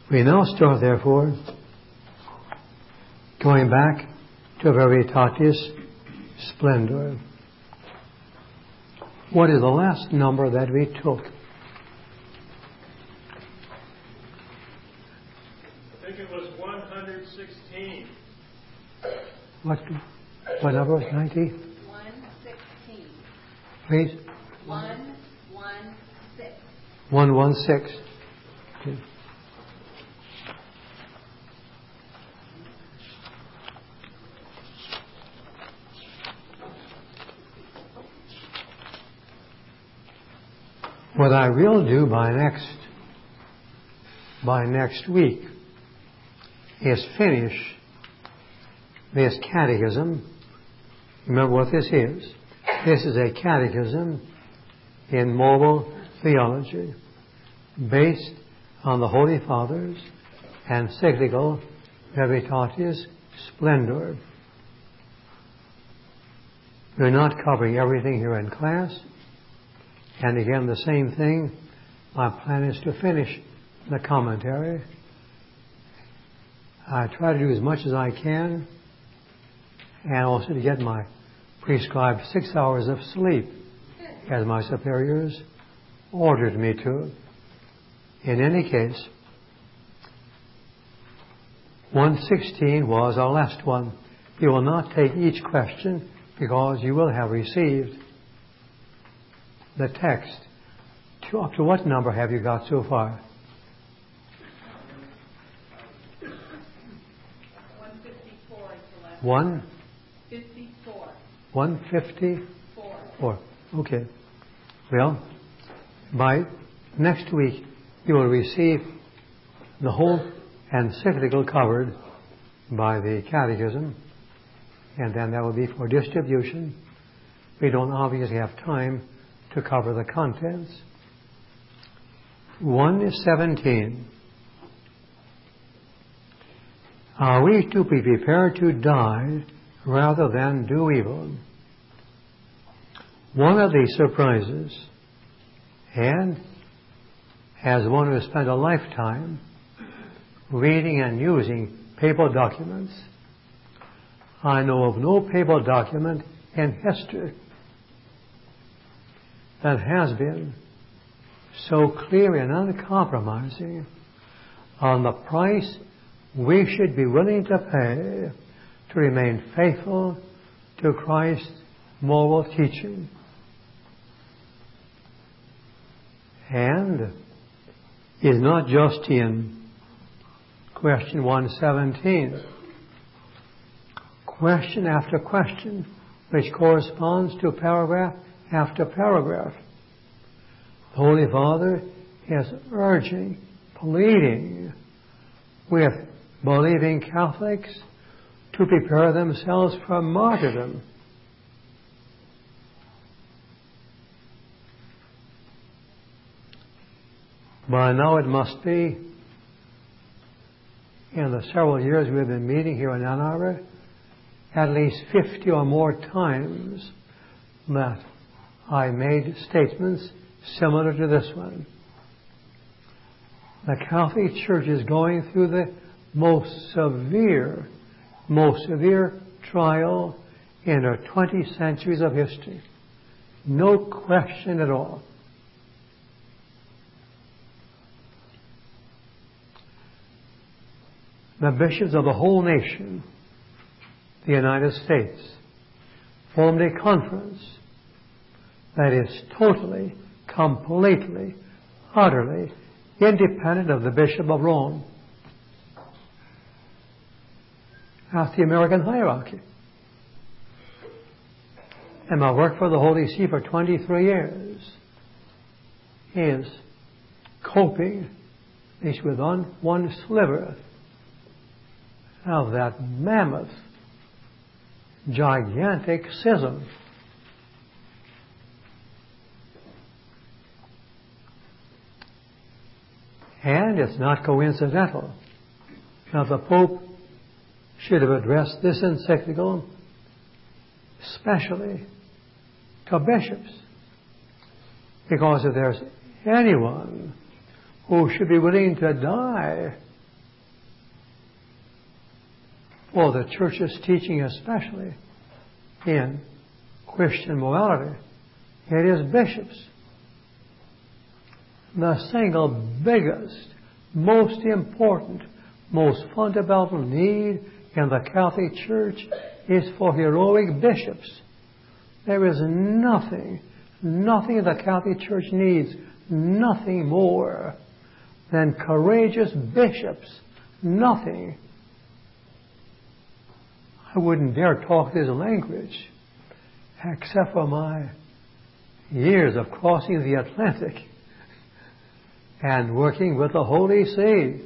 We now start, therefore, going back to Veritatis Splendor. What is the last number that we took? I think it was 116. What number? 90? 116. Please? 116. 116. Okay. What I will do by next week is finish this catechism. Remember what this is. This is a catechism in moral theology based on the Holy Father's encyclical Veritatis Splendor. We're not covering everything here in class. And again, the same thing. My plan is to finish the commentary. I try to do as much as I can, and also to get my prescribed 6 hours of sleep, as my superiors ordered me to. In any case, 116 was our last one. You will not take each question because you will have received the text. Up to what number have you got so far? 154 is the last. 154. 154. Okay. Well, by next week you will receive the whole encyclical covered by the catechism, and then that will be for distribution. We don't obviously have time to cover the contents. 1:17. Are we to be prepared to die rather than do evil? One of these surprises, and as one who has spent a lifetime reading and using papal documents, I know of no papal document in history that has been so clear and uncompromising on the price we should be willing to pay to remain faithful to Christ's moral teaching. And is not just in question 117. Question after question, which corresponds to paragraph after paragraph. The Holy Father is urging, pleading with believing Catholics to prepare themselves for martyrdom. By now it must be, in the several years we've been meeting here in Ann Arbor, at least 50 or more times that I made statements similar to this one. The Catholic Church is going through the most severe trial in her 20 centuries of history. No question at all. The bishops of the whole nation, the United States, formed a conference that is totally, completely, utterly independent of the Bishop of Rome. That's the American hierarchy. And my work for the Holy See for 23 years is coping at least with one sliver of that mammoth, gigantic schism. And it's not coincidental that the Pope should have addressed this encyclical especially to bishops. Because if there's anyone who should be willing to die for the church's teaching, especially in Christian morality. It is bishops. The single biggest, most important, most fundamental need in the Catholic Church is for heroic bishops. There is nothing the Catholic Church needs, nothing more than courageous bishops. Nothing. I wouldn't dare talk this language except for my years of crossing the Atlantic and working with the Holy See.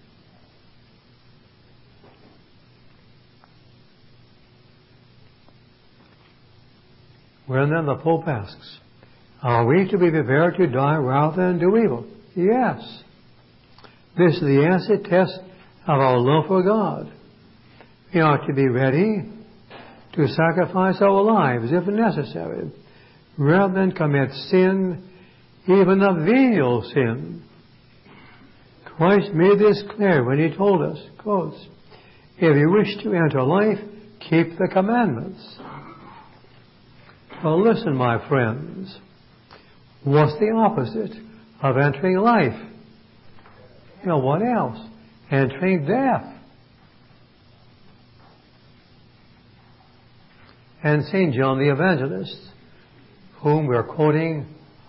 Well, then the Pope asks, are we to be prepared to die rather than do evil? Yes. This is the acid test of our love for God. We are to be ready to sacrifice our lives if necessary, rather than commit sin, even a venial sin. Christ made this clear when He told us, quotes, if you wish to enter life, keep the commandments. Well, listen, my friends. What's the opposite of entering life? You know, what else? Entering death. And St. John the Evangelist, whom we're quoting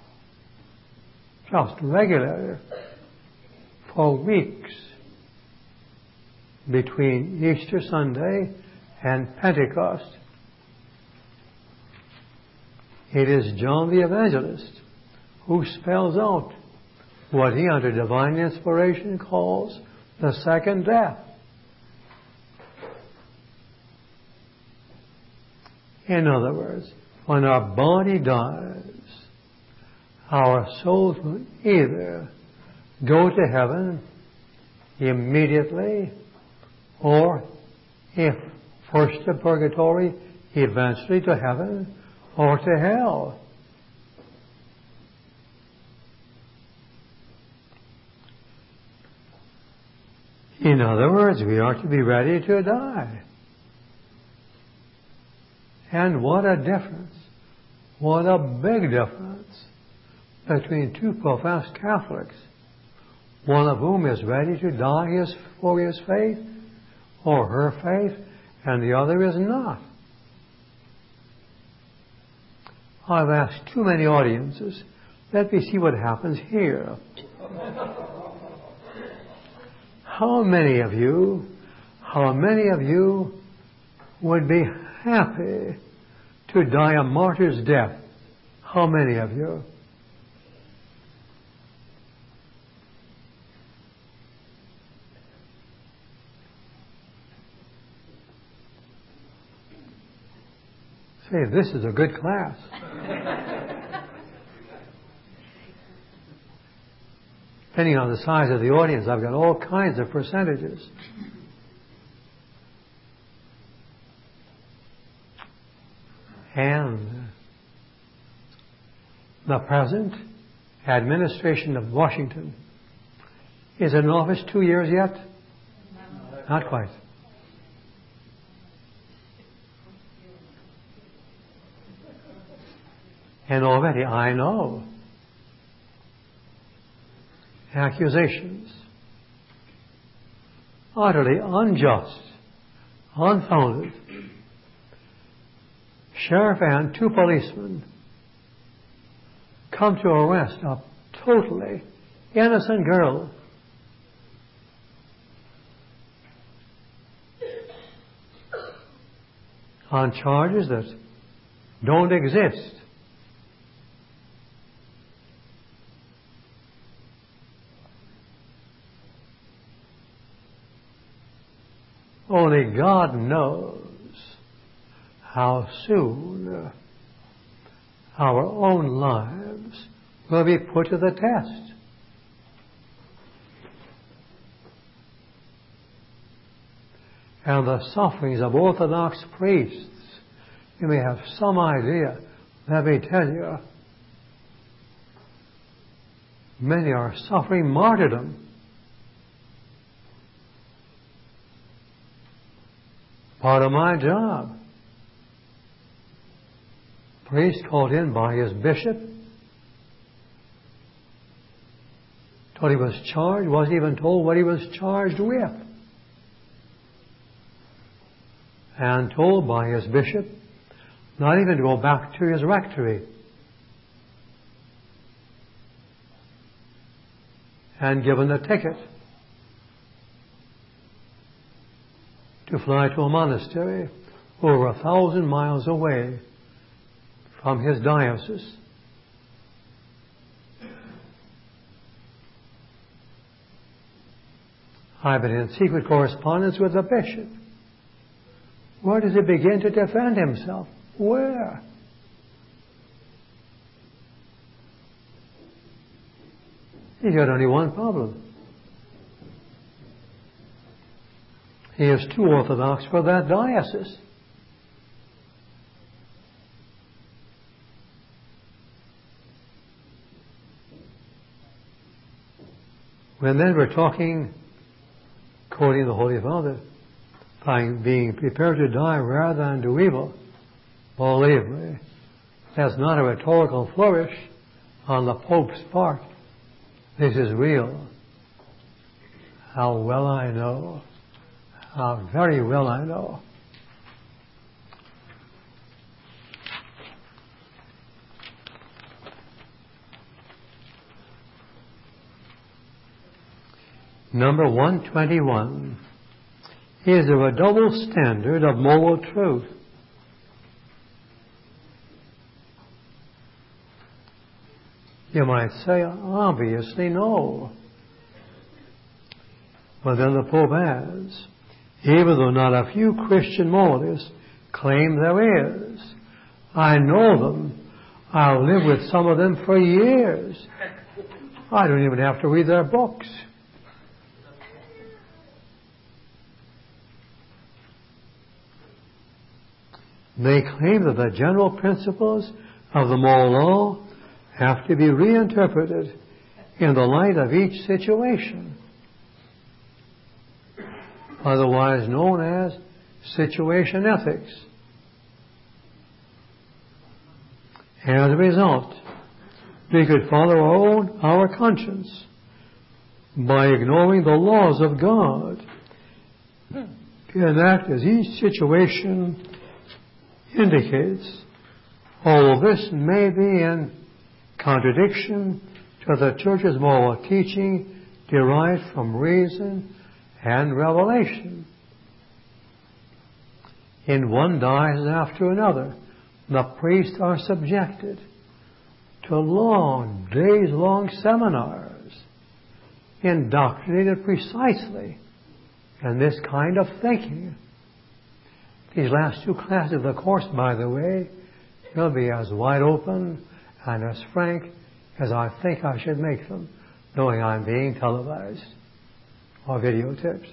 just regularly for weeks between Easter Sunday and Pentecost. It is John the Evangelist who spells out what he, under divine inspiration, calls the second death. In other words, when our body dies, our souls will either go to heaven immediately, or, if first to purgatory, eventually to heaven, or to hell. In other words, we are to be ready to die. And what a difference, what a big difference between two professed Catholics, one of whom is ready to die for his faith or her faith, and the other is not. I've asked too many audiences. Let me see what happens here. How many of you would be happy to die a martyr's death? How many of you? Say, this is a good class. Depending on the size of the audience, I've got all kinds of percentages. And the present administration of Washington is in office 2 years yet? Not quite. And already I know accusations, utterly unjust, unfounded. Sheriff and 2 policemen come to arrest a totally innocent girl. On charges that don't exist. Only God knows how soon our own lives will be put to the test. And the sufferings of Orthodox priests, you may have some idea. Let me tell you, many are suffering martyrdom. part of my job. Priest called in by his bishop. Told he was charged, wasn't even told what he was charged with. And told by his bishop not even to go back to his rectory. And given a ticket to fly to a monastery over 1,000 miles away from his diocese. I've been in secret correspondence with the bishop. Where does he begin to defend himself? Where? He's got only one problem. He is too orthodox for that diocese. When then we're talking, quoting the Holy Father, being prepared to die rather than do evil, believe me, that's not a rhetorical flourish on the Pope's part. This is real. How well I know. How very well I know. Number 121. Is there a double standard of moral truth? You might say, obviously no. But then the Pope adds, even though not a few Christian moralists claim there is, I know them. I'll live with some of them for years. I don't even have to read their books. They claim that the general principles of the moral law have to be reinterpreted in the light of each situation, otherwise known as situation ethics. As a result, we could follow our conscience by ignoring the laws of God and act as each situation indicates, although this may be in contradiction to the Church's moral teaching derived from reason and revelation. In one diocese after another, the priests are subjected to long, days-long seminars, indoctrinated precisely in this kind of thinking. These last two classes of the course, by the way, will be as wide open and as frank as I think I should make them, knowing I'm being televised or videotaped.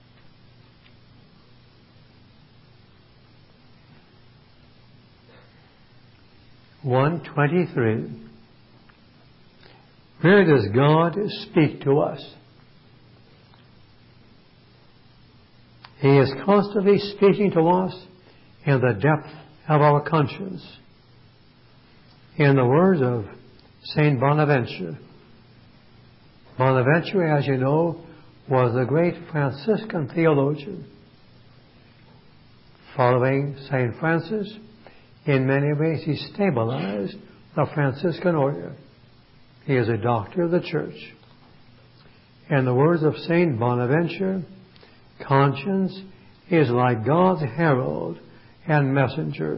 (123) Where does God speak to us? He is constantly speaking to us in the depth of our conscience. In the words of Saint Bonaventure. Bonaventure, as you know, was the great Franciscan theologian. Following Saint Francis, in many ways he stabilized the Franciscan order. He is a doctor of the Church. In the words of Saint Bonaventure, conscience is like God's herald and messenger.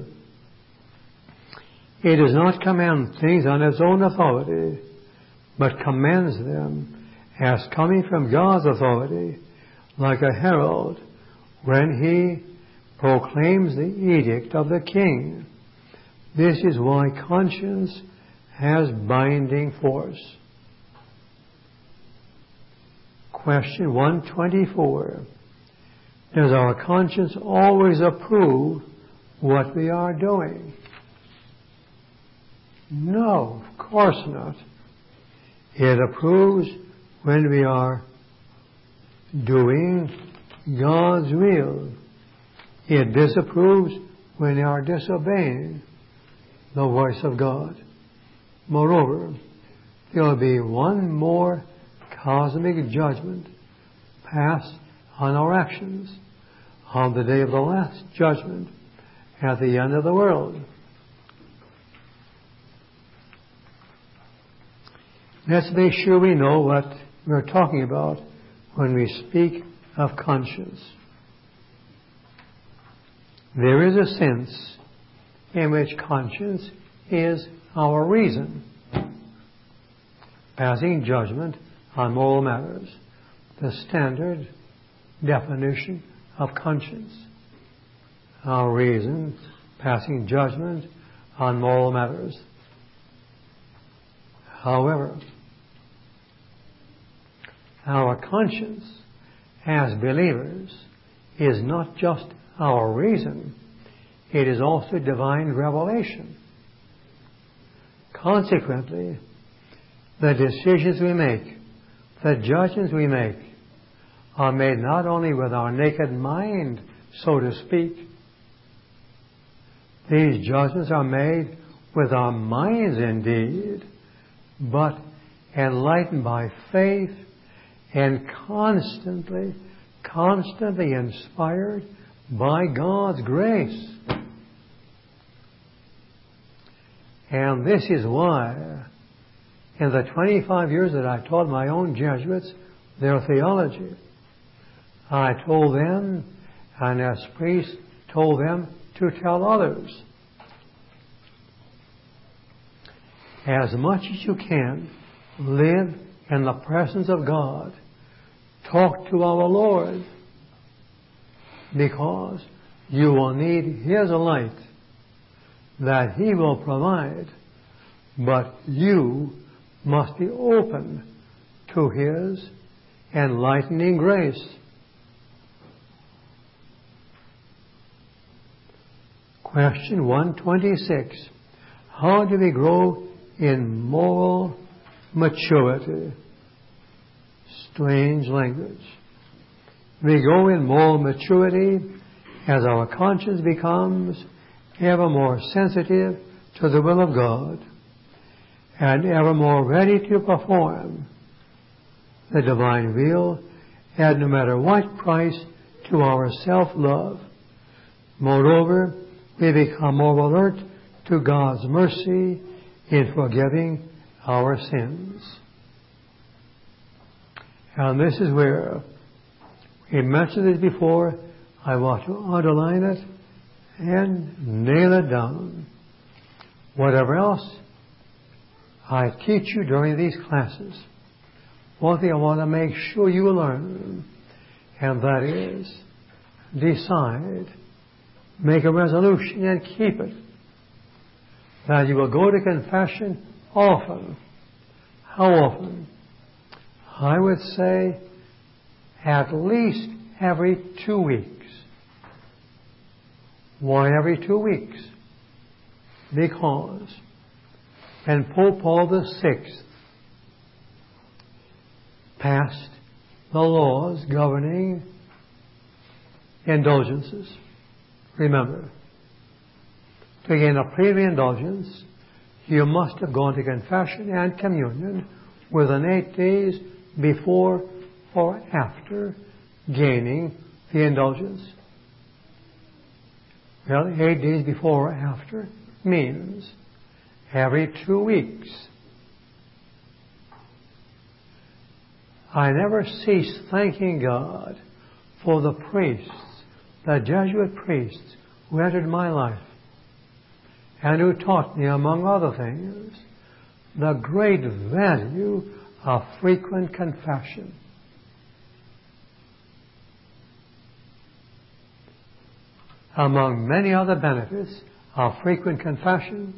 It does not command things on its own authority, but commends them as coming from God's authority, like a herald when he proclaims the edict of the king. This is why conscience has binding force. Question 124. Does our conscience always approve what we are doing? No, of course not. It approves when we are doing God's will. It disapproves when they are disobeying the voice of God. Moreover, there will be one more cosmic judgment passed on our actions on the day of the last judgment at the end of the world. Let's make sure we know what we're talking about when we speak of conscience. There is a sense in which conscience is our reason, passing judgment on moral matters, the standard definition of conscience. Our reason passing judgment on moral matters. However, our conscience as believers is not just our reason, it is also divine revelation. Consequently, the decisions we make, the judgments we make, are made not only with our naked mind, so to speak. These judgments are made with our minds indeed, but enlightened by faith and constantly inspired by God's grace. And this is why, in the 25 years that I taught my own Jesuits their theology, I told them, and as priests told them to tell others, as much as you can, live in the presence of God. Talk to our Lord, because you will need His light that He will provide, but you must be open to His enlightening grace. Question 126. How do we grow in moral maturity? Strange language. We grow in moral maturity as our conscience becomes ever more sensitive to the will of God and ever more ready to perform the divine will at no matter what price to our self-love. Moreover, we become more alert to God's mercy in forgiving our sins. And this is where we mentioned it before. I want to underline it and nail it down. Whatever else I teach you during these classes, one thing I want to make sure you learn, and that is decide, make a resolution and keep it, that you will go to confession often. How often? I would say at least every 2 weeks. Why every 2 weeks? Because when Pope Paul VI passed the laws governing indulgences, remember, to gain a plea of indulgence, you must have gone to confession and communion within 8 days before or after gaining the indulgence. Well, 8 days before or after means every 2 weeks. I never cease thanking God for the priests, the Jesuit priests who entered my life and who taught me, among other things, the great value of frequent confession. Among many other benefits of frequent confession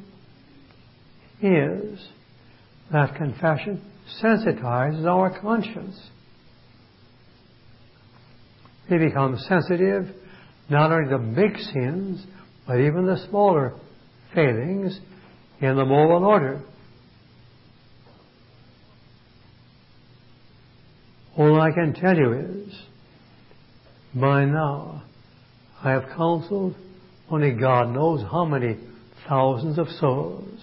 is that confession sensitizes our conscience. We become sensitive not only to big sins, but even the smaller failings in the moral order. All I can tell you is, by now, I have counseled only God knows how many thousands of souls.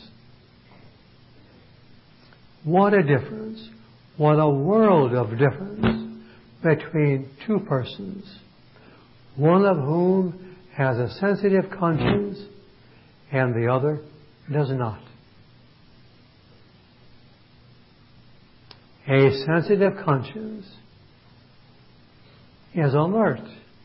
What a difference, what a world of difference between two persons, one of whom has a sensitive conscience and the other does not. A sensitive conscience is alert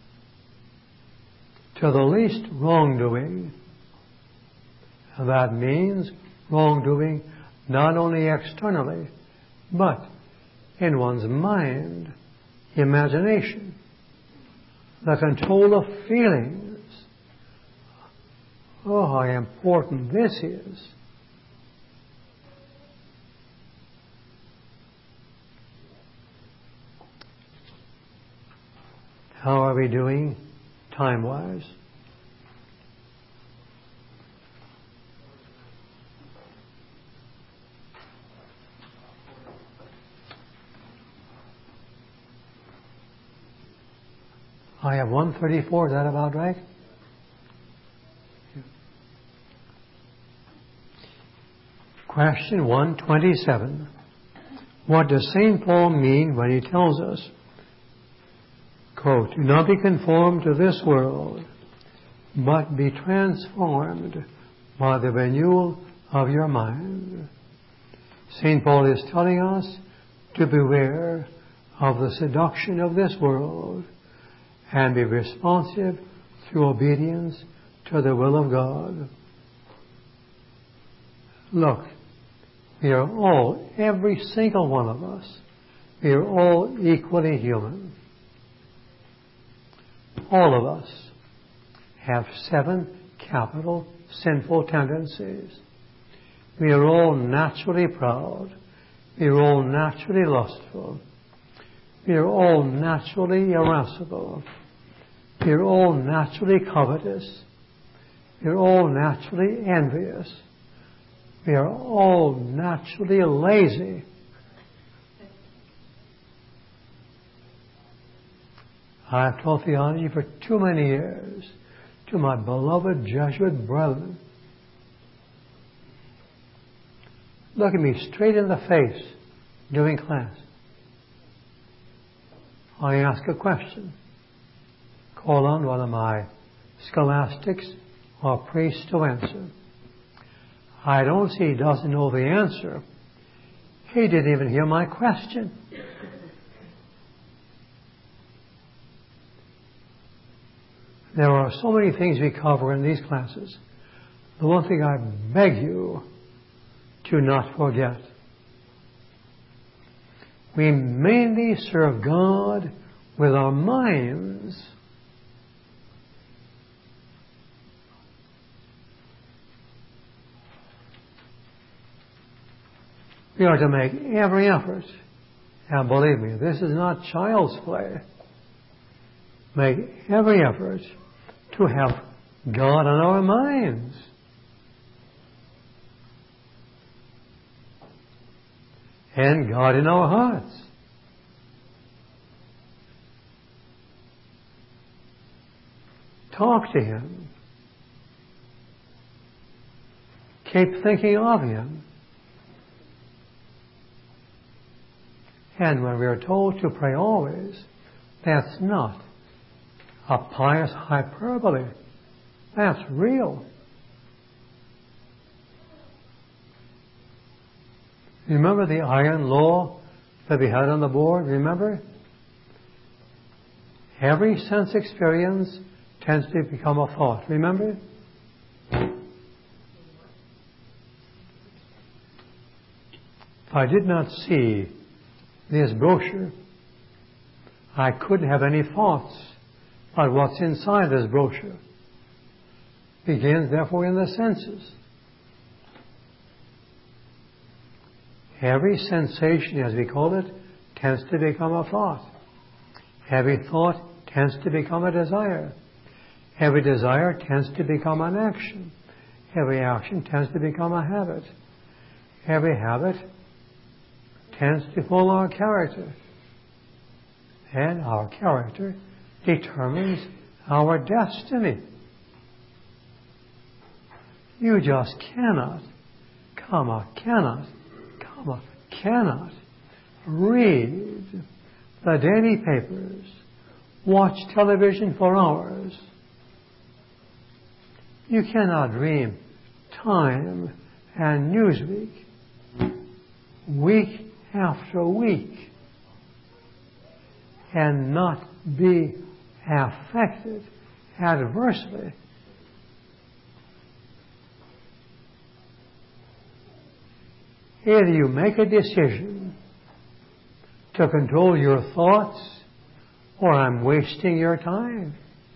to the least wrongdoing. That means wrongdoing not only externally, but in one's mind, imagination, the control of feelings. Oh, how important this is. How are we doing time-wise? I have 134, is that about right? Question 127. What does St. Paul mean when he tells us, quote, do not be conformed to this world, but be transformed by the renewal of your mind? St. Paul is telling us to beware of the seduction of this world and be responsive through obedience to the will of God. Look, we are all, every single one of us, we are all equally human. All of us have 7 capital sinful tendencies. We are all naturally proud. We are all naturally lustful. We are all naturally irascible. We are all naturally covetous. We are all naturally envious. We are all naturally lazy. I've taught theology for too many years to my beloved Jesuit brethren. Look at me straight in the face during class. I ask a question. Call on one of my scholastics or priests to answer. I don't see he doesn't know the answer. He didn't even hear my question. There are so many things we cover in these classes. The one thing I beg you to not forget. We mainly serve God with our minds. We are to make every effort, and believe me, this is not child's play. Make every effort to have God on our minds. And God in our hearts. Talk to Him. Keep thinking of Him. And when we are told to pray always, that's not a pious hyperbole. That's real. Remember the iron law that we had on the board? Remember? Every sense experience tends to become a thought. Remember? If I did not see this brochure, I couldn't have any thoughts about what's inside this brochure. Begins, therefore, in the senses. Every sensation, as we call it, tends to become a thought. Every thought tends to become a desire. Every desire tends to become an action. Every action tends to become a habit. Every habit tends to form our character. And our character determines our destiny. You just cannot read the daily papers, watch television for hours. You cannot read Time and Newsweek week after week and not be affected adversely. Either you make a decision to control your thoughts, or I'm wasting your time.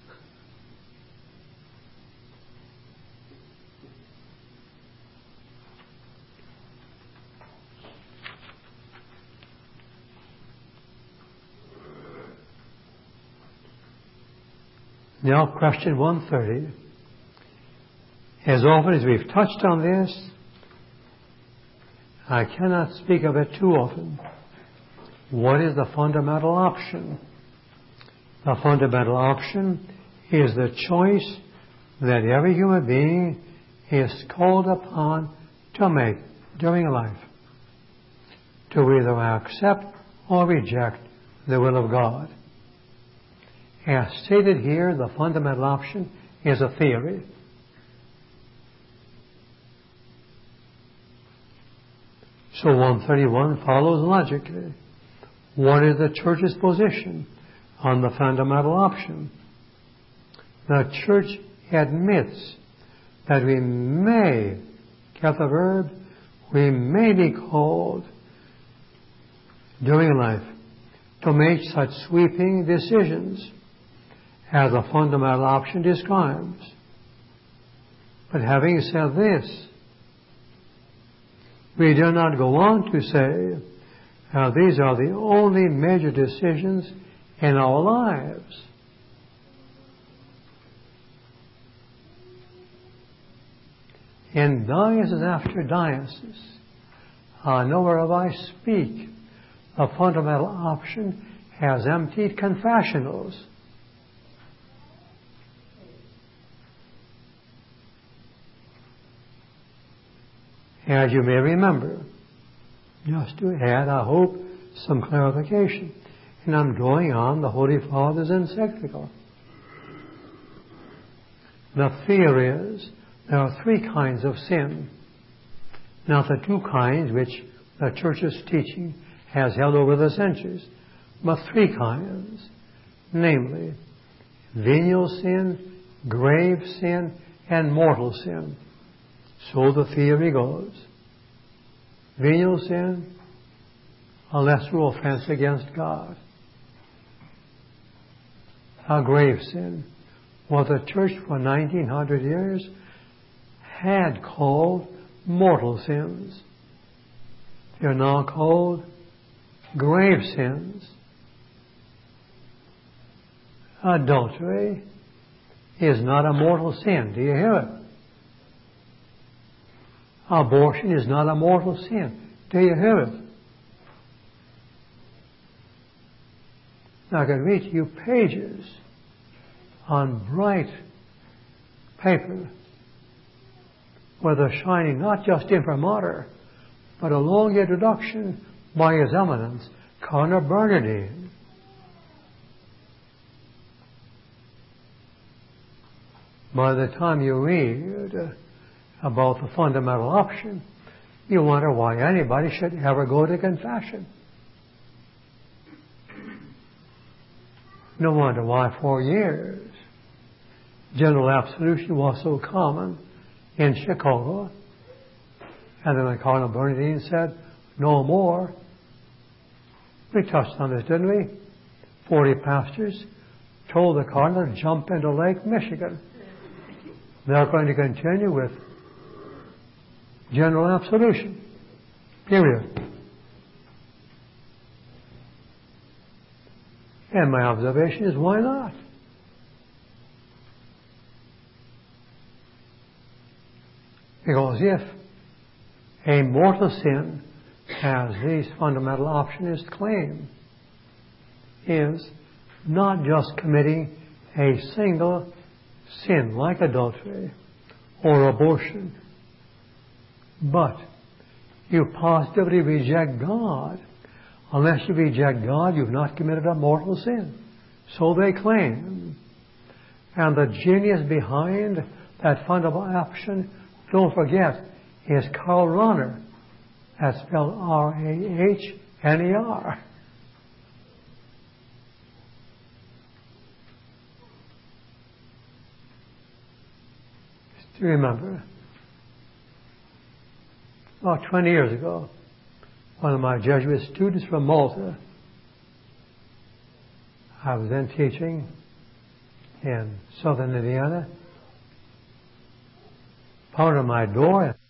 Now, question 130. As often as we've touched on this, I cannot speak of it too often. What is the fundamental option? The fundamental option is the choice that every human being is called upon to make during life, to either accept or reject the will of God. As stated here, the fundamental option is a theory. So 131 follows logically. What is the church's position on the fundamental option? The church admits that we may, get the verb, we may be called during life to make such sweeping decisions as the fundamental option describes. But having said this, we do not go on to say these are the only major decisions in our lives. In diocese after diocese, nowhere of I speak, the fundamental option has emptied confessionals. As you may remember, just to add, I hope, some clarification, and I'm drawing on the Holy Father's encyclical. The theory is there are three kinds of sin. Not the two kinds which the Church's teaching has held over the centuries, but three kinds, namely venial sin, grave sin, and mortal sin. So the theory goes. Venial sin, a lesser offense against God. A grave sin, what the Church for 1900 years had called mortal sins. They're now called grave sins. Adultery is not a mortal sin. Do you hear it? Abortion is not a mortal sin. Do you hear it? Now I can read you pages on bright paper where they're shining not just imprimatur, but a long introduction by His Eminence, Cardinal Bernardin. By the time you read about the fundamental option, you wonder why anybody should ever go to confession. No wonder why for years general absolution was so common in Chicago. And then the Cardinal Bernardin said, no more. We touched on this, didn't we? 40 pastors told the Cardinal to jump into Lake Michigan. They're going to continue with general absolution. Period. And my observation is, why not? Because if a mortal sin has these fundamental options, claim is not just committing a single sin like adultery or abortion. But you positively reject God. Unless you reject God, you've not committed a mortal sin. So they claim. And the genius behind that fundamental action, don't forget, is Karl Rahner. That's spelled Rahner. Do you remember? About 20 years ago, one of my Jesuit students from Malta, I was then teaching in southern Indiana, pounded on my door.